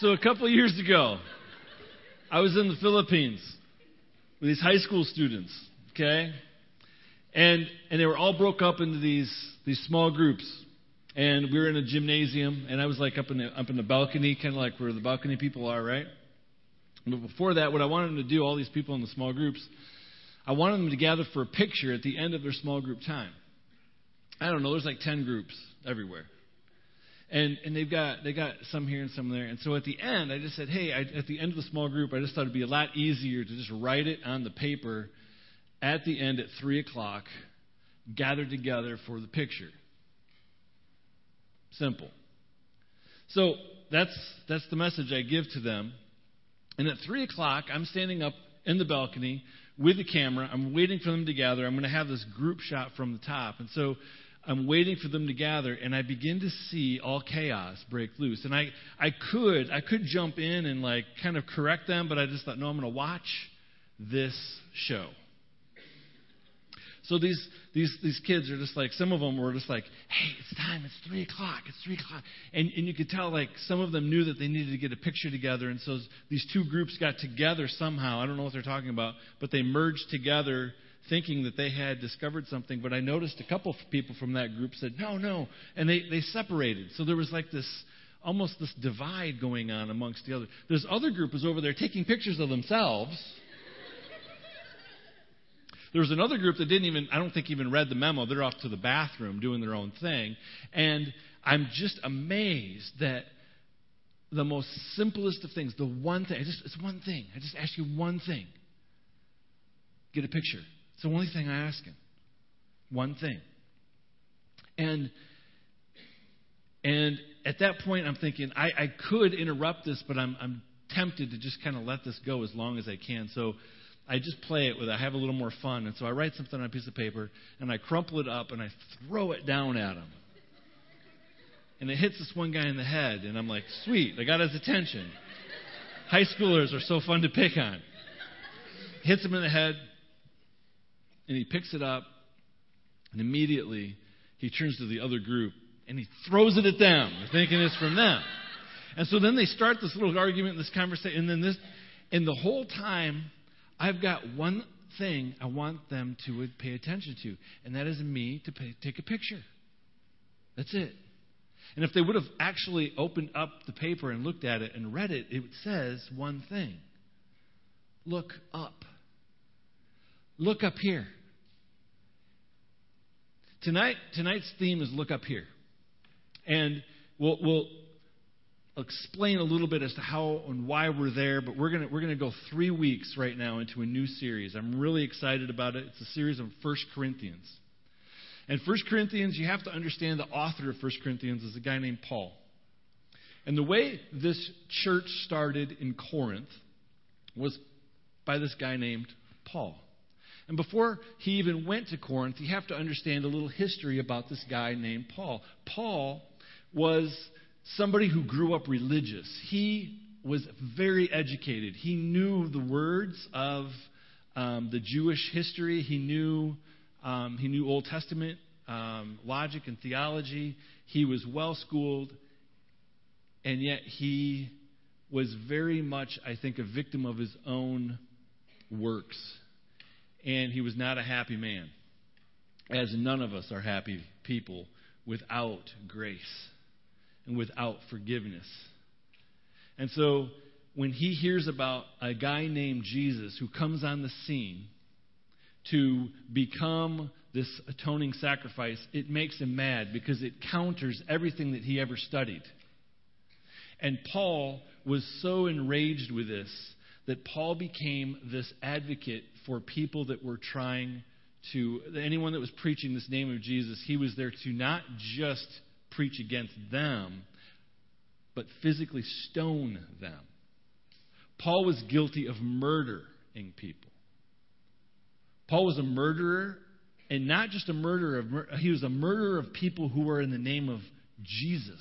So a couple of years ago, I was in the Philippines with these high school students, okay? And they were all broke up into these small groups. And we were in a gymnasium, and I was like up in the balcony, kind of like where the balcony people are, right? But before that, what I wanted them to do, all these people in the small groups, I wanted them to gather for a picture at the end of their small group time. I don't know, there's like 10 groups everywhere. And they got some here and some there. And so at the end, I just said, hey, at the end of the small group, I just thought it'd be a lot easier to just write it on the paper at the end at 3 o'clock, gathered together for the picture. Simple. So that's the message I give to them. And at 3 o'clock, I'm standing up in the balcony with the camera. I'm waiting for them to gather. I'm going to have this group shot from the top. And so I'm waiting for them to gather, and I begin to see all chaos break loose. And I could jump in and like kind of correct them, but I just thought, no, I'm going to watch this show. So these kids are just like, some of them were just like, hey, it's time, it's 3 o'clock, it's 3 o'clock. And you could tell like some of them knew that they needed to get a picture together. And so these two groups got together somehow. I don't know what they're talking about, but they merged together thinking that they had discovered something. But I noticed a couple of people from that group said, no. And they separated. So there was like almost this divide going on amongst the other. This other group was over there taking pictures of themselves. There was another group that I don't think even read the memo. They're off to the bathroom doing their own thing. And I'm just amazed that the most simplest of things, the one thing, it's one thing. I just ask you one thing. Get a picture. It's the only thing I ask him. One thing. And at that point, I'm thinking, I could interrupt this, but I'm tempted to just kind of let this go as long as I can. So I just play it I have a little more fun. And so I write something on a piece of paper, and I crumple it up, and I throw it down at him. And it hits this one guy in the head, and I'm like, sweet, I got his attention. High schoolers are so fun to pick on. Hits him in the head, and he picks it up, and immediately he turns to the other group, and he throws it at them, thinking it's from them. And so then they start this little argument, this conversation, and the whole time, I've got one thing I want them to pay attention to, and that is me to take a picture. That's it. And if they would have actually opened up the paper and looked at it and read it, it says one thing. Look up. Look up here. Tonight's theme is look up here. And we'll explain a little bit as to how and why we're there, but we're gonna go 3 weeks right now into a new series. I'm really excited about it. It's a series of 1 Corinthians. And 1 Corinthians, you have to understand the author of 1 Corinthians is a guy named Paul. And the way this church started in Corinth was by this guy named Paul. And before he even went to Corinth, you have to understand a little history about this guy named Paul. Paul was somebody who grew up religious. He was very educated. He knew the words of the Jewish history. He knew Old Testament logic and theology. He was well-schooled, and yet he was very much, I think, a victim of his own works. And he was not a happy man, as none of us are happy people without grace and without forgiveness. And so when he hears about a guy named Jesus who comes on the scene to become this atoning sacrifice, it makes him mad because it counters everything that he ever studied. And Paul was so enraged with this that Paul became this advocate for people that were anyone that was preaching this name of Jesus, he was there to not just preach against them, but physically stone them. Paul was guilty of murdering people. Paul was a murderer, and not just a murderer, he was a murderer of people who were in the name of Jesus.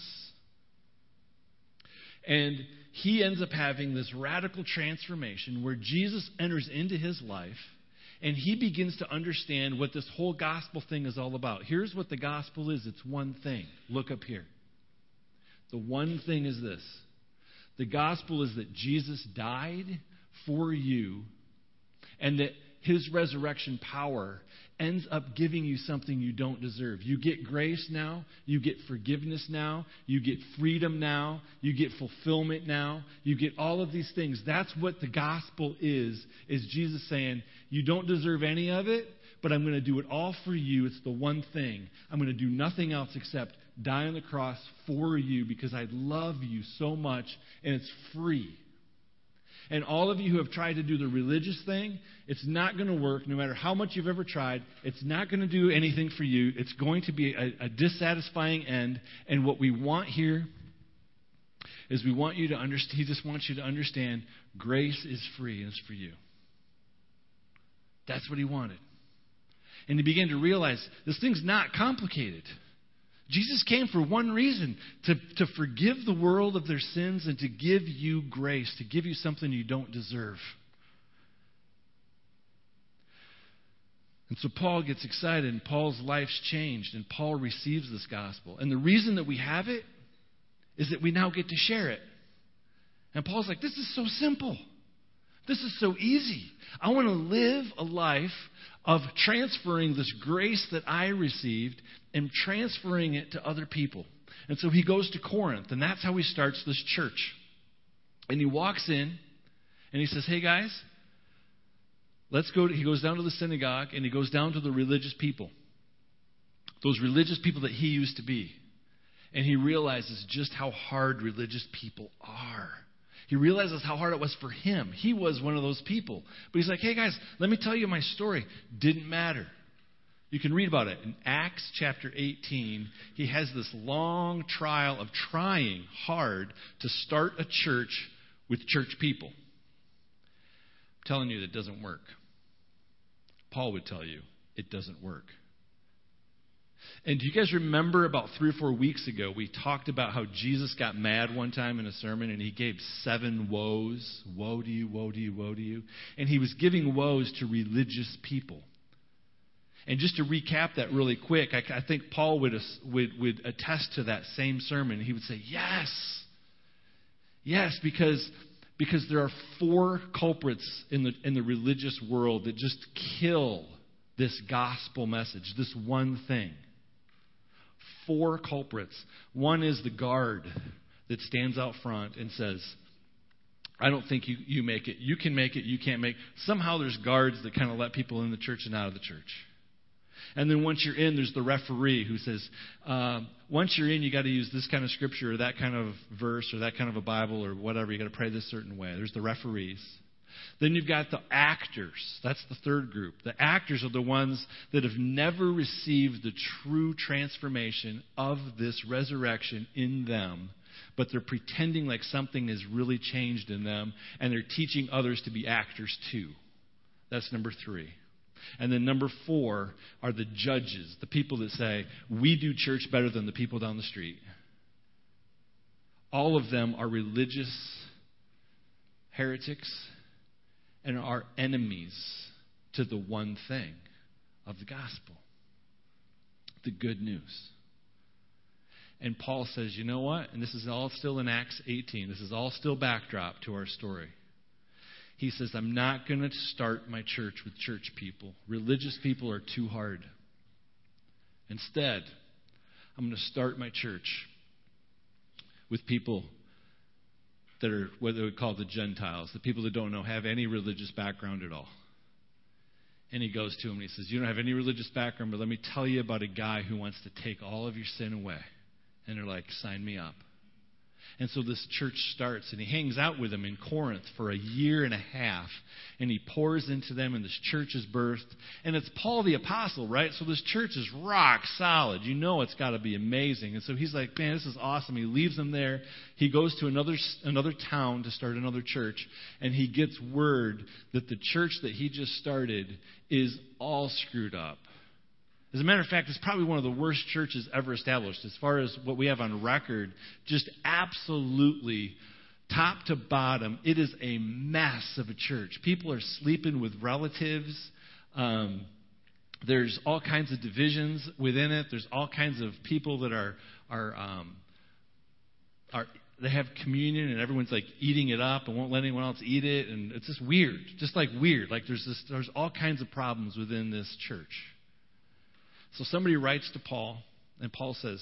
And he ends up having this radical transformation where Jesus enters into his life, and he begins to understand what this whole gospel thing is all about. Here's what the gospel is. It's one thing. Look up here. The one thing is this. The gospel is that Jesus died for you, and that his resurrection power ends up giving you something you don't deserve. You get grace now. You get forgiveness now. You get freedom now. You get fulfillment now. You get all of these things. That's what the gospel is Jesus saying, you don't deserve any of it, but I'm going to do it all for you. It's the one thing. I'm going to do nothing else except die on the cross for you because I love you so much, and it's free. And all of you who have tried to do the religious thing, it's not going to work no matter how much you've ever tried. It's not going to do anything for you. It's going to be a dissatisfying end. And what we want here is we want you to understand, he just wants you to understand grace is free and it's for you. That's what he wanted. And he began to realize this thing's not complicated. Jesus came for one reason, to forgive the world of their sins and to give you grace, to give you something you don't deserve. And so Paul gets excited, and Paul's life's changed, and Paul receives this gospel. And the reason that we have it is that we now get to share it. And Paul's like, this is so simple. This is so easy. I want to live a life of transferring this grace that I received and transferring it to other people. And so he goes to Corinth, and that's how he starts this church. And he walks in, and he says, hey guys, let's go. He goes down to the synagogue, and he goes down to the religious people. Those religious people that he used to be. And he realizes just how hard religious people are. He realizes how hard it was for him. He was one of those people. But he's like, hey guys, let me tell you my story. Didn't matter. You can read about it. In Acts chapter 18, he has this long trial of trying hard to start a church with church people. I'm telling you that doesn't work. Paul would tell you it doesn't work. And do you guys remember about 3 or 4 weeks ago, we talked about how Jesus got mad one time in a sermon and he gave 7 woes. Woe to you, woe to you, woe to you. And he was giving woes to religious people. And just to recap that really quick, I think Paul would attest to that same sermon. He would say, yes. Yes, because there are 4 culprits in the religious world that just kill this gospel message, this one thing. 4 culprits. One is the guard that stands out front and says, I don't think you make it. You can make it. You can't make it. Somehow there's guards that kind of let people in the church and out of the church. And then once you're in, there's the referee who says, once you're in, you got to use this kind of scripture or that kind of verse or that kind of a Bible or whatever. You got to pray this certain way. There's the referees. Then you've got the actors. That's the third group. The actors are the ones that have never received the true transformation of this resurrection in them, but they're pretending like something has really changed in them, and they're teaching others to be actors too. That's number 3. And then number 4 are the judges, the people that say, we do church better than the people down the street. All of them are religious heretics and are enemies to the one thing of the gospel, the good news. And Paul says, you know what? And this is all still in Acts 18. This is all still backdrop to our story. He says, I'm not going to start my church with church people. Religious people are too hard. Instead, I'm going to start my church with people that are what they would call the Gentiles, the people that don't have any religious background at all. And he goes to them and he says, you don't have any religious background, but let me tell you about a guy who wants to take all of your sin away. And they're like, sign me up. And so this church starts, and he hangs out with them in Corinth for 1.5 years, and he pours into them, and this church is birthed. And it's Paul the Apostle, right? So this church is rock solid. You know it's got to be amazing. And so he's like, man, this is awesome. He leaves them there. He goes to another town to start another church, and he gets word that the church that he just started is all screwed up. As a matter of fact, it's probably one of the worst churches ever established. As far as what we have on record, just absolutely top to bottom, it is a mess of a church. People are sleeping with relatives. There's all kinds of divisions within it. There's all kinds of people that are they have communion and everyone's like eating it up and won't let anyone else eat it, and it's just weird, weird. Like there's all kinds of problems within this church. So somebody writes to Paul, and Paul says,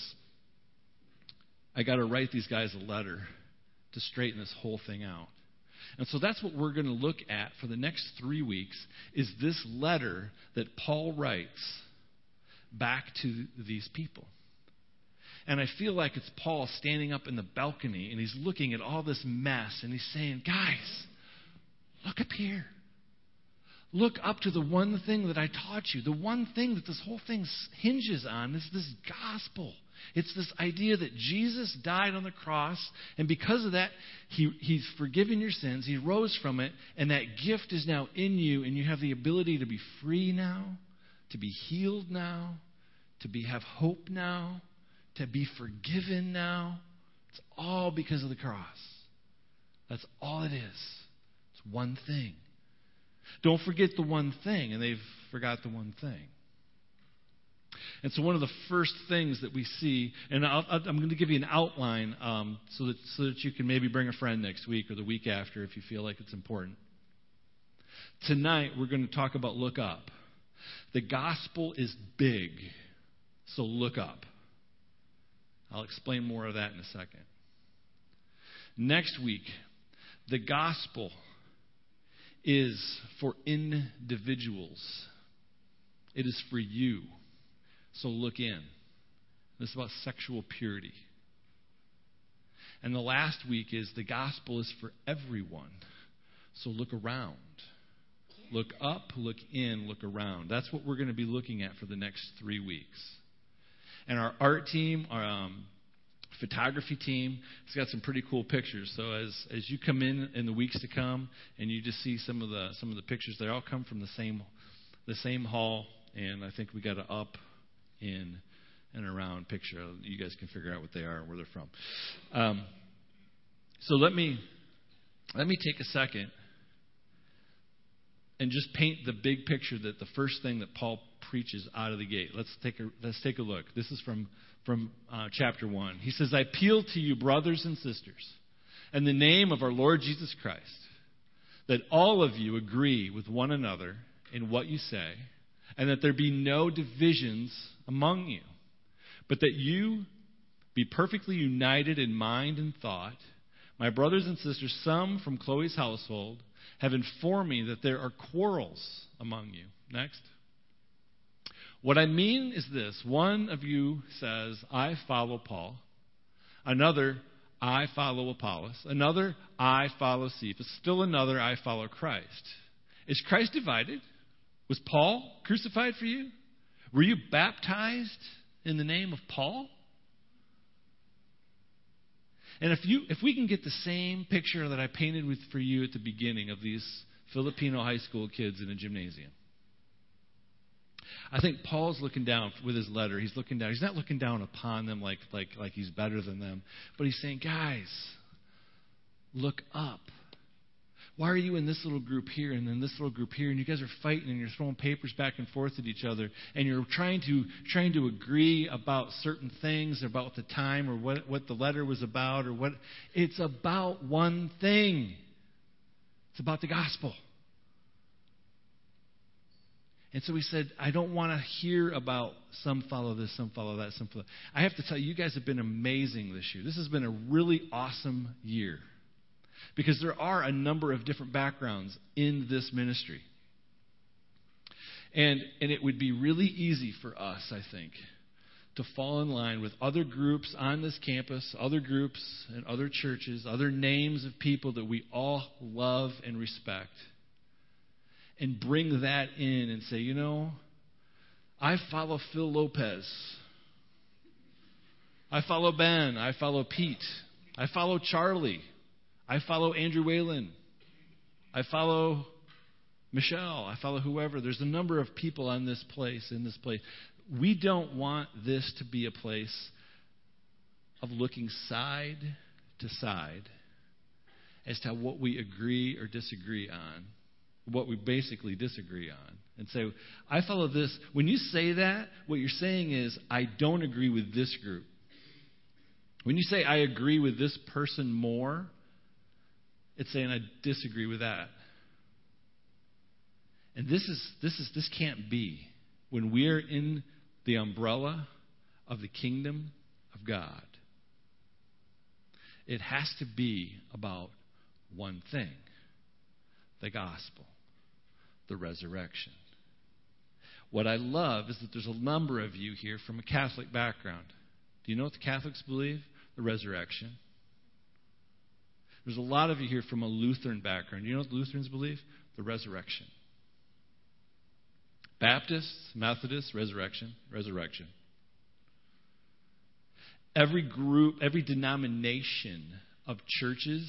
I got to write these guys a letter to straighten this whole thing out. And so that's what we're going to look at for the next 3 weeks, is this letter that Paul writes back to these people. And I feel like it's Paul standing up in the balcony, and he's looking at all this mess, and he's saying, guys, look up here. Look up to the one thing that I taught you. The one thing that this whole thing hinges on is this gospel. It's this idea that Jesus died on the cross, and because of that, He's forgiven your sins. He rose from it, and that gift is now in you, and you have the ability to be free now, to be healed now, to have hope now, to be forgiven now. It's all because of the cross. That's all it is. It's one thing. Don't forget the one thing, and they've forgot the one thing. And so one of the first things that we see, and I'm going to give you an outline so that you can maybe bring a friend next week or the week after if you feel like it's important. Tonight we're going to talk about look up. The gospel is big, so look up. I'll explain more of that in a second. Next week, the gospel is for individuals. It is for you. So look in. This is about sexual purity. And the last week is the gospel is for everyone. So look around. Look up, look in, look around. That's what we're going to be looking at for the next 3 weeks. And our art team, our photography team, has got some pretty cool pictures. So as you come in the weeks to come, and you just see some of the pictures, they all come from the same hall. And I think we got an up, in, and around picture. You guys can figure out what they are and where they're from. So let me take a second and just paint the big picture, that the first thing that Paul preaches out of the gate. Let's take a look. This is from chapter 1. He says, I appeal to you, brothers and sisters, in the name of our Lord Jesus Christ, that all of you agree with one another in what you say, and that there be no divisions among you, but that you be perfectly united in mind and thought. My brothers and sisters, some from Chloe's household, have informed me that there are quarrels among you. Next. What I mean is this. One of you says, I follow Paul. Another, I follow Apollos. Another, I follow Cephas. Still another, I follow Christ. Is Christ divided? Was Paul crucified for you? Were you baptized in the name of Paul? And if we can get the same picture that I painted for you at the beginning of these Filipino high school kids in a gymnasium, I think Paul's looking down with his letter. He's looking down. He's not looking down upon them like he's better than them, but he's saying, guys, look up. Why are you in this little group here and then this little group here, and you guys are fighting and you're throwing papers back and forth at each other, and you're trying to agree about certain things, about the time or what the letter was about, or what? It's about one thing. It's about the gospel. And so he said, I don't want to hear about some follow this, some follow that, some follow that. I have to tell you, you guys have been amazing this year. This has been a really awesome year. Because there are a number of different backgrounds in this ministry. And it would be really easy for us, I think, to fall in line with other groups on this campus, other groups and other churches, other names of people that we all love and respect, and bring that in and say, you know, I follow Phil Lopez. I follow Ben. I follow Pete. I follow Charlie. I follow Andrew Whalen. I follow Michelle. I follow whoever. There's a number of people in this place. We don't want this to be a place of looking side to side as to what we agree or disagree on, what we basically disagree on, and say, I follow this. When you say that, what you're saying is, I don't agree with this group. When you say, I agree with this person more, it's saying, I disagree with that. And this can't be. When we are in the umbrella of the kingdom of God, it has to be about one thing: the gospel, the resurrection. What I love is that there's a number of you here from a Catholic background. Do you know what the Catholics believe? The resurrection. There's a lot of you here from a Lutheran background. Do you know what the Lutherans believe? The resurrection. Baptists, Methodists, resurrection. Every group, every denomination of churches,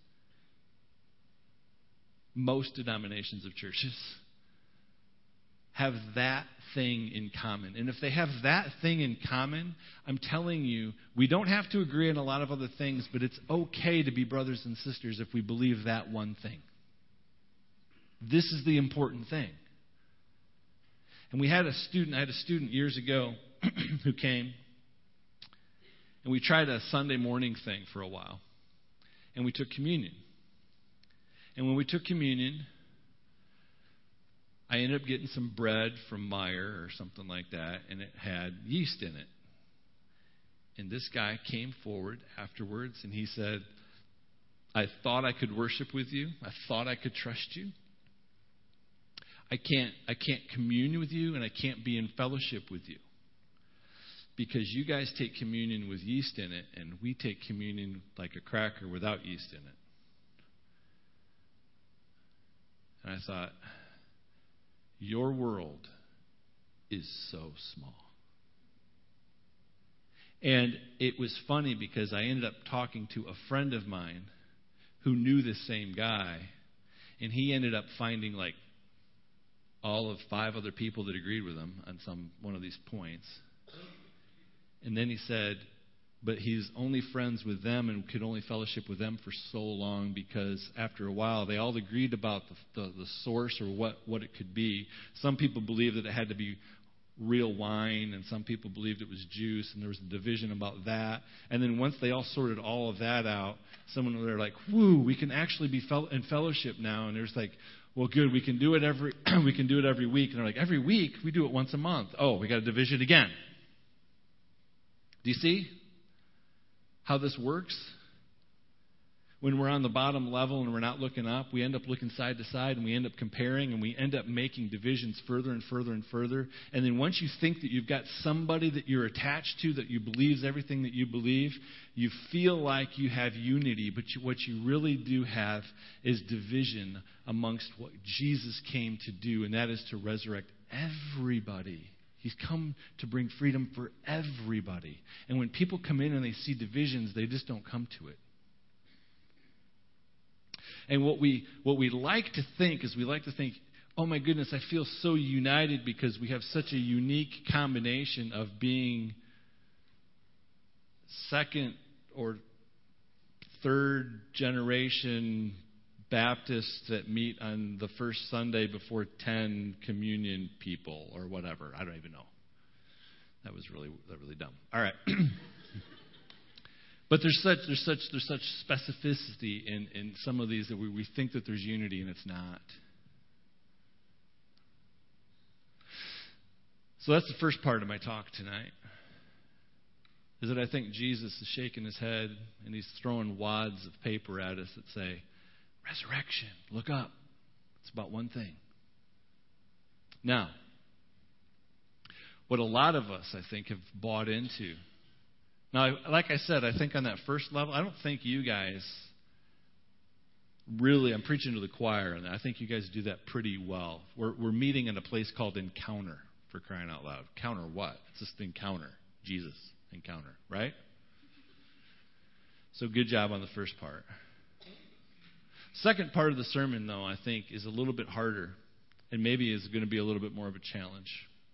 most denominations of churches, have that thing in common. And if they have that thing in common, I'm telling you, we don't have to agree on a lot of other things, but it's okay to be brothers and sisters if we believe that one thing. This is the important thing. And I had a student years ago who came, and we tried a Sunday morning thing for a while. And we took communion. And when we took communion, I ended up getting some bread from Meijer or something like that, and it had yeast in it. And this guy came forward afterwards, and he said, I thought I could worship with you. I thought I could trust you. I can't commune with you, and I can't be in fellowship with you, because you guys take communion with yeast in it, and we take communion like a cracker without yeast in it. And I thought, your world is so small. And it was funny because I ended up talking to a friend of mine who knew this same guy, and he ended up finding like all of 5 other people that agreed with him on one of these points. And then he said, but he's only friends with them and could only fellowship with them for so long, because after a while they all agreed about the source or what it could be. Some people believed that it had to be real wine, and some people believed it was juice, and there was a division about that. And then once they all sorted all of that out, they're like, whoo, we can actually be in fellowship now. And there's like, well, good, we can do it every week. And they're like, every week? We do it once a month. Oh, we got a division again. Do you see how this works? When we're on the bottom level and we're not looking up, we end up looking side to side, and we end up comparing, and we end up making divisions further and further and further. And then once you think that you've got somebody that you're attached to, that you believes everything that you believe, you feel like you have unity, but what you really do have is division amongst what Jesus came to do, and that is to resurrect everybody. He's come to bring freedom for everybody. And when people come in and they see divisions, they just don't come to it. And what we like to think is, we like to think, oh my goodness, I feel so united because we have such a unique combination of being second or third generation Baptists that meet on the first Sunday before 10 communion people or whatever. I don't even know. That was really dumb. All right. But there's such specificity in some of these that we think that there's unity, and it's not. So that's the first part of my talk tonight. Is that I think Jesus is shaking his head and he's throwing wads of paper at us that say, resurrection, look up. It's about one thing. Now, what a lot of us, I think, have bought into. Now, like I said, I think on that first level, I don't think you guys really, I'm preaching to the choir, and I think you guys do that pretty well. We're meeting in a place called Encounter, for crying out loud. Counter what? It's just encounter. Jesus, encounter, right? So good job on the first part. Second part of the sermon, though, I think is a little bit harder, and maybe is going to be a little bit more of a challenge.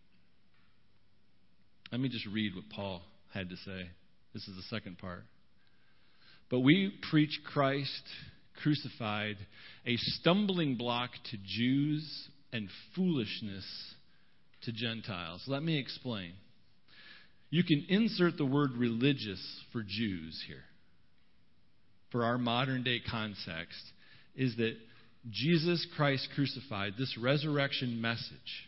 Let me just read what Paul had to say. This is the second part. But we preach Christ crucified, a stumbling block to Jews and foolishness to Gentiles. Let me explain. You can insert the word religious for Jews here. For our modern day context, is that Jesus Christ crucified, this resurrection message,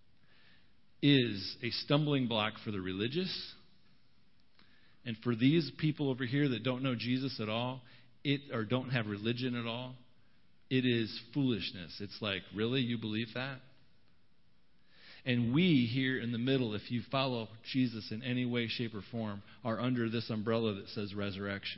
is a stumbling block for the religious. And for these people over here that don't know Jesus at all, or don't have religion at all, it is foolishness. It's like, really? You believe that? And we here in the middle, if you follow Jesus in any way, shape, or form, are under this umbrella that says resurrection.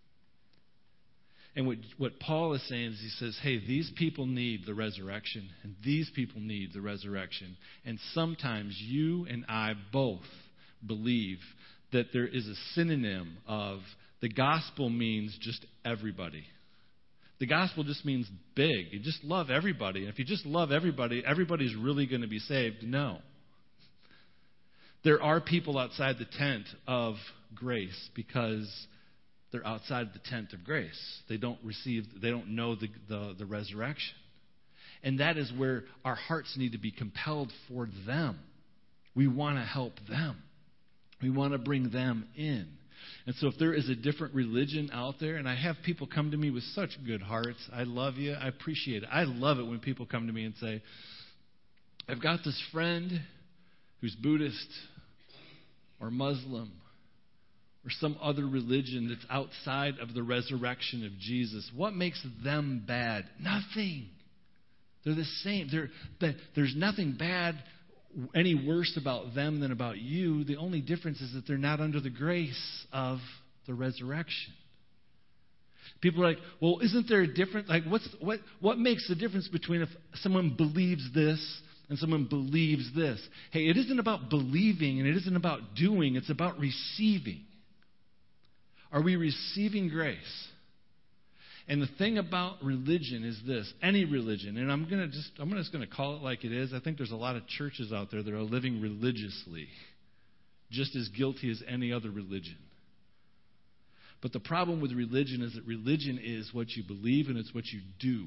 And what Paul is saying is he says, hey, these people need the resurrection, and these people need the resurrection. And sometimes you and I both believe that there is a synonym of the gospel means just everybody. The gospel just means big. You just love everybody. And if you just love everybody, everybody's really going to be saved. No. There are people outside the tent of grace because they're outside the tent of grace. They don't know the resurrection. And that is where our hearts need to be compelled for them. We want to help them. We want to bring them in. And so if there is a different religion out there, and I have people come to me with such good hearts, I love you, I appreciate it. I love it when people come to me and say, I've got this friend who's Buddhist or Muslim or some other religion that's outside of the resurrection of Jesus. What makes them bad? Nothing. They're the same. There's nothing bad, any worse about them than about you. The only difference is that they're not under the grace of the resurrection. People are like, well, isn't there a difference? Like, what makes the difference between if someone believes this and someone believes this? Hey, it isn't about believing and it isn't about doing. It's about receiving. Are we receiving grace? And the thing about religion is this, any religion, and I'm just going to call it like it is. I think there's a lot of churches out there that are living religiously, just as guilty as any other religion. But the problem with religion is that religion is what you believe and it's what you do.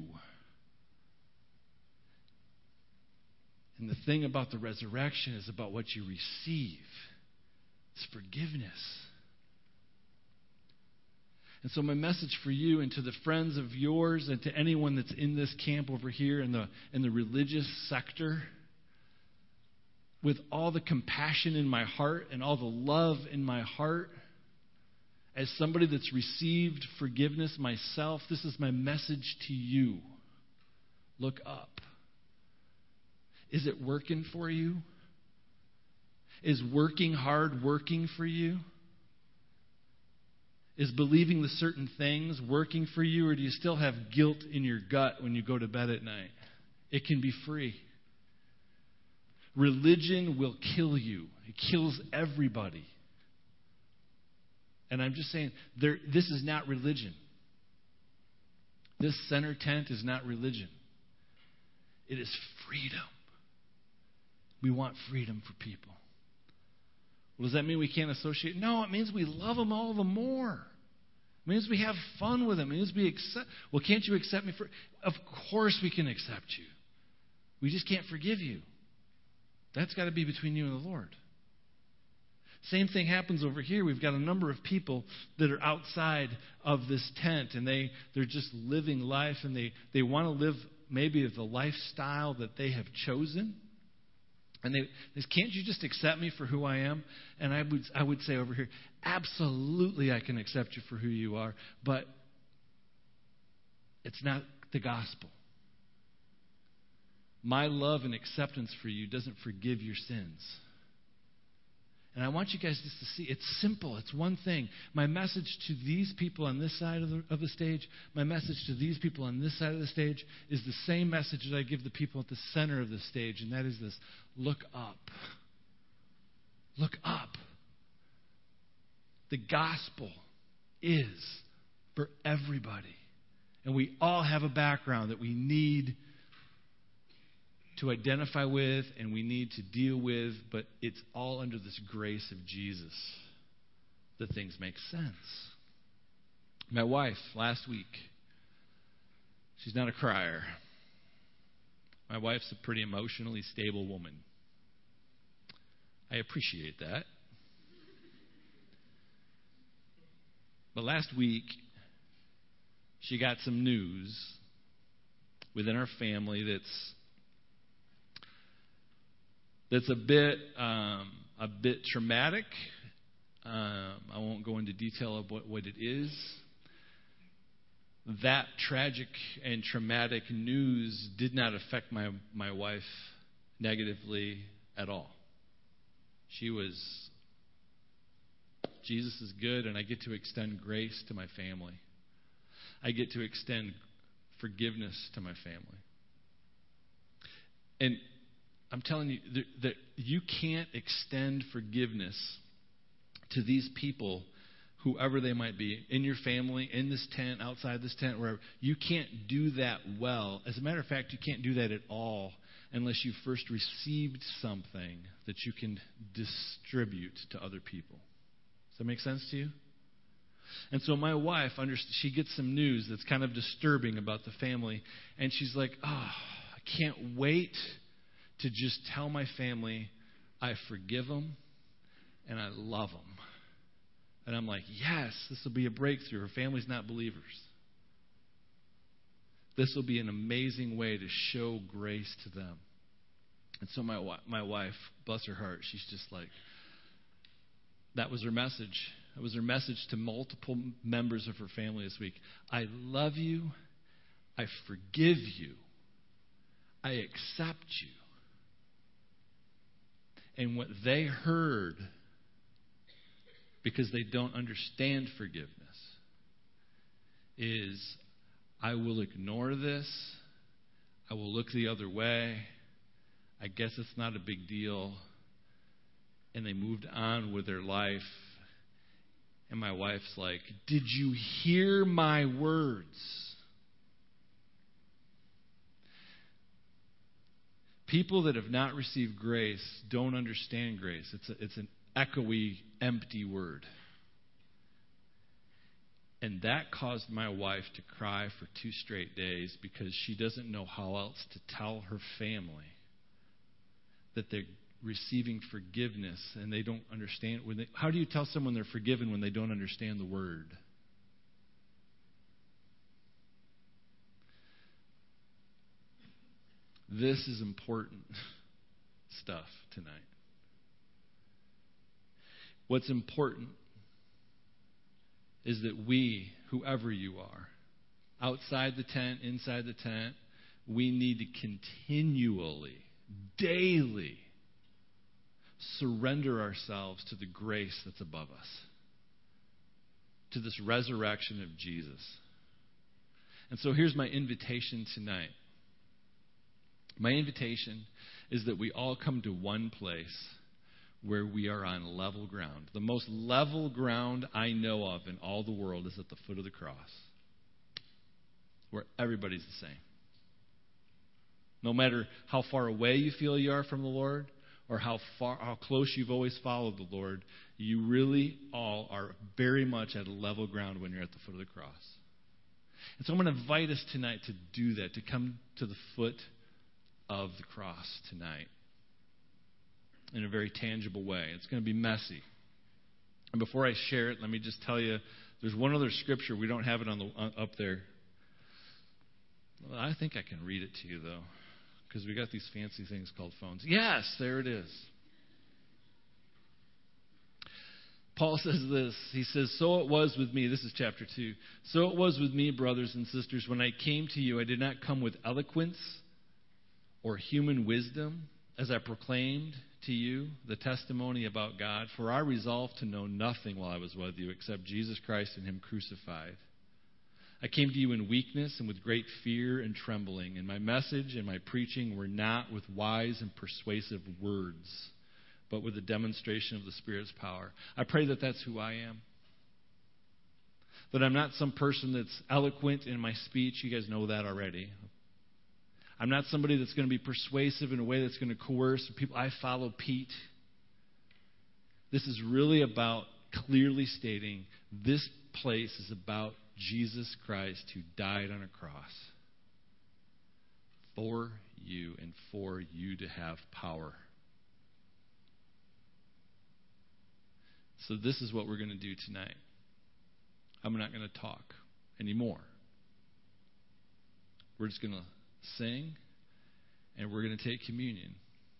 And the thing about the resurrection is about what you receive. It's forgiveness. And so my message for you and to the friends of yours and to anyone that's in this camp over here in the religious sector, with all the compassion in my heart and all the love in my heart, as somebody that's received forgiveness myself, this is my message to you. Look up. Is it working for you? Is working hard working for you? Is believing the certain things working for you, or do you still have guilt in your gut when you go to bed at night? It can be free. Religion will kill you. It kills everybody. And I'm just saying, this is not religion. This center tent is not religion. It is freedom. We want freedom for people. Well, does that mean we can't associate? No, it means we love them all the more. It means we have fun with them. It means we accept. Well, can't you accept me? Of course we can accept you. We just can't forgive you. That's got to be between you and the Lord. Same thing happens over here. We've got a number of people that are outside of this tent, and they're just living life, and they want to live maybe the lifestyle that they have chosen. And they say, can't you just accept me for who I am? And I would say over here, absolutely I can accept you for who you are, but it's not the gospel. My love and acceptance for you doesn't forgive your sins. And I want you guys just to see, it's simple. It's one thing. My message to these people on this side of the stage, my message to these people on this side of the stage is the same message that I give the people at the center of the stage, and that is this: look up. Look up. The gospel is for everybody. And we all have a background that we need to identify with and we need to deal with, but it's all under this grace of Jesus that things make sense. My wife, last week, she's not a crier. My wife's a pretty emotionally stable woman. I appreciate that. But last week, she got some news within our family that's a bit traumatic. I won't go into detail of what it is. That tragic and traumatic news did not affect my wife negatively at all. She was, Jesus is good, and I get to extend grace to my family. I get to extend forgiveness to my family. And I'm telling you that you can't extend forgiveness to these people, whoever they might be, in your family, in this tent, outside this tent, wherever. You can't do that well. As a matter of fact, you can't do that at all unless you first received something that you can distribute to other people. Does that make sense to you? And so my wife, she gets some news that's kind of disturbing about the family, and she's like, I can't wait to just tell my family I forgive them and I love them. And I'm like, yes, this will be a breakthrough. Her family's not believers. This will be an amazing way to show grace to them. And so my wife, bless her heart, she's just like, that was her message. That was her message to multiple members of her family this week. I love you. I forgive you. I accept you. And what they heard, because they don't understand forgiveness, is, I will ignore this. I will look the other way. I guess it's not a big deal. And they moved on with their life. And my wife's like, did you hear my words? People that have not received grace don't understand grace. It's an echoey, empty word. And that caused my wife to cry for 2 straight days because she doesn't know how else to tell her family that they're receiving forgiveness and they don't understand. How do you tell someone they're forgiven when they don't understand the word? This is important stuff tonight. What's important is that we, whoever you are, outside the tent, inside the tent, we need to continually, daily surrender ourselves to the grace that's above us, to this resurrection of Jesus. And so here's my invitation tonight. My invitation is that we all come to one place where we are on level ground. The most level ground I know of in all the world is at the foot of the cross, where everybody's the same. No matter how far away you feel you are from the Lord, or how close you've always followed the Lord, you really all are very much at a level ground when you're at the foot of the cross. And so I'm going to invite us tonight to do that, to come to the foot of the cross tonight in a very tangible way. It's going to be messy. And before I share it, let me just tell you, there's one other scripture. We don't have it up there. Well, I think I can read it to you, though, because we got these fancy things called phones. Yes, there it is. Paul says this. He says, so it was with me. This is chapter 2. So it was with me, brothers and sisters, when I came to you, I did not come with eloquence or human wisdom as I proclaimed to you the testimony about God. For I resolved to know nothing while I was with you except Jesus Christ and Him crucified. I came to you in weakness and with great fear and trembling. And my message and my preaching were not with wise and persuasive words, but with a demonstration of the Spirit's power. I pray that that's who I am. That I'm not some person that's eloquent in my speech. You guys know that already. I'm not somebody that's going to be persuasive in a way that's going to coerce people. I follow Pete. This is really about clearly stating this place is about Jesus Christ who died on a cross for you and for you to have power. So this is what we're going to do tonight. I'm not going to talk anymore. We're just going to sing, and we're going to take communion.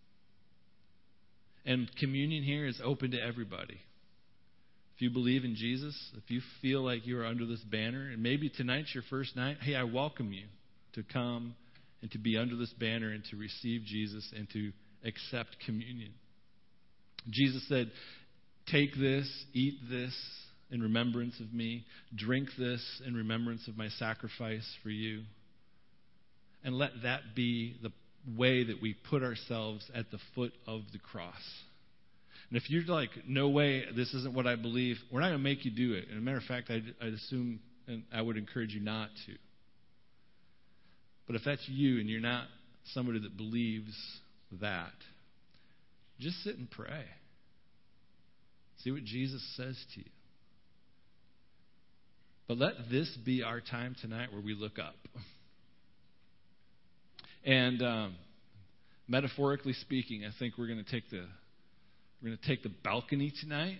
And communion here is open to everybody. If you believe in Jesus, if you feel like you are under this banner, and maybe tonight's your first night, hey, I welcome you to come and to be under this banner and to receive Jesus and to accept communion. Jesus said, take this, eat this in remembrance of me. Drink this in remembrance of my sacrifice for you. And let that be the way that we put ourselves at the foot of the cross. And if you're like, no way, this isn't what I believe, we're not going to make you do it. And as a matter of fact, I'd assume, and I would encourage you not to. But if that's you and you're not somebody that believes that, just sit and pray. See what Jesus says to you. But let this be our time tonight where we look up. And metaphorically speaking, I think we're going to take the balcony tonight.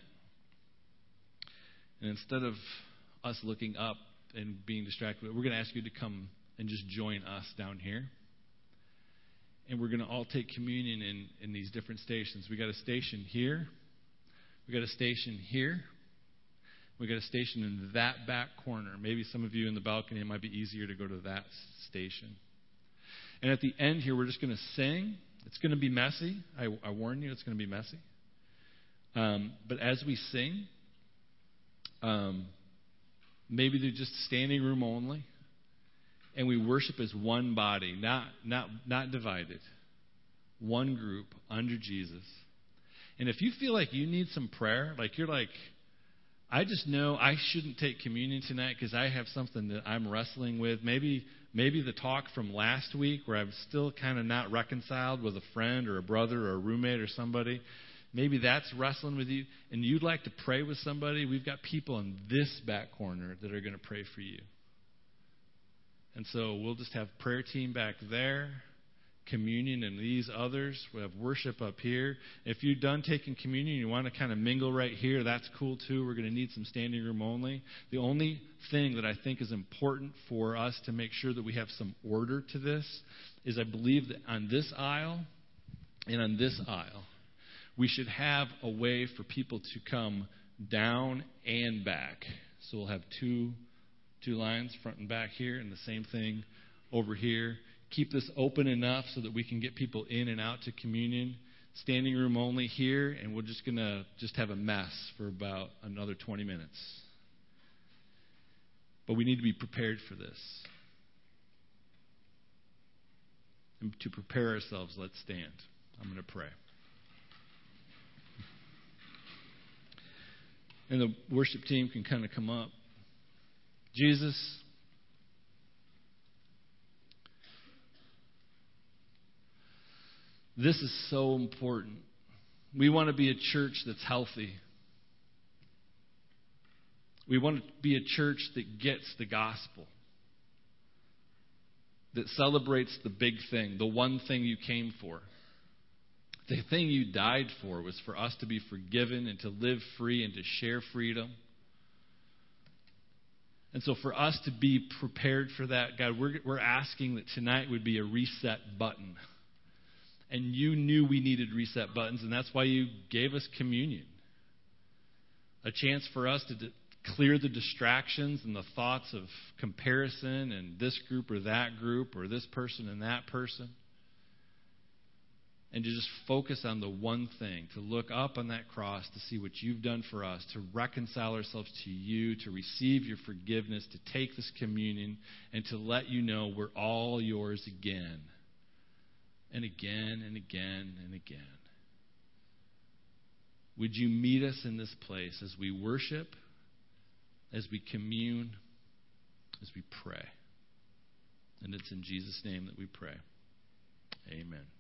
And instead of us looking up and being distracted, we're going to ask you to come and just join us down here. And we're going to all take communion in these different stations. We got a station here. We got a station here. We got a station in that back corner. Maybe some of you in the balcony, it might be easier to go to that station. And at the end here, we're just going to sing. It's going to be messy. I warn you, it's going to be messy. But as we sing, maybe they're just standing room only, and we worship as one body, not divided. One group under Jesus. And if you feel like you need some prayer, like you're like, I just know I shouldn't take communion tonight because I have something that I'm wrestling with. Maybe the talk from last week where I'm still kind of not reconciled with a friend or a brother or a roommate or somebody. Maybe that's wrestling with you, and you'd like to pray with somebody. We've got people in this back corner that are going to pray for you. And so we'll just have prayer team back there, communion and these others. We'll have worship up here. If you're done taking communion and you want to kind of mingle right here, that's cool too. We're going to need some standing room only. The only thing that I think is important for us to make sure that we have some order to this is I believe that on this aisle and on this aisle, we should have a way for people to come down and back. So we'll have two lines, front and back here, and the same thing over here. Keep this open enough so that we can get people in and out to communion. Standing room only here, and we're just going to have a mess for about another 20 minutes. But we need to be prepared for this. And to prepare ourselves, let's stand. I'm going to pray. And the worship team can kind of come up. Jesus, this is so important. We want to be a church that's healthy. We want to be a church that gets the gospel, that celebrates the big thing, the one thing you came for. The thing you died for was for us to be forgiven and to live free and to share freedom. And so for us to be prepared for that, God, we're asking that tonight would be a reset button. And you knew we needed reset buttons, and that's why you gave us communion. A chance for us to clear the distractions and the thoughts of comparison and this group or that group or this person and that person. And to just focus on the one thing, to look up on that cross, to see what you've done for us, to reconcile ourselves to you, to receive your forgiveness, to take this communion, and to let you know we're all yours again. And again and again and again. Would you meet us in this place as we worship, as we commune, as we pray? And it's in Jesus' name that we pray. Amen.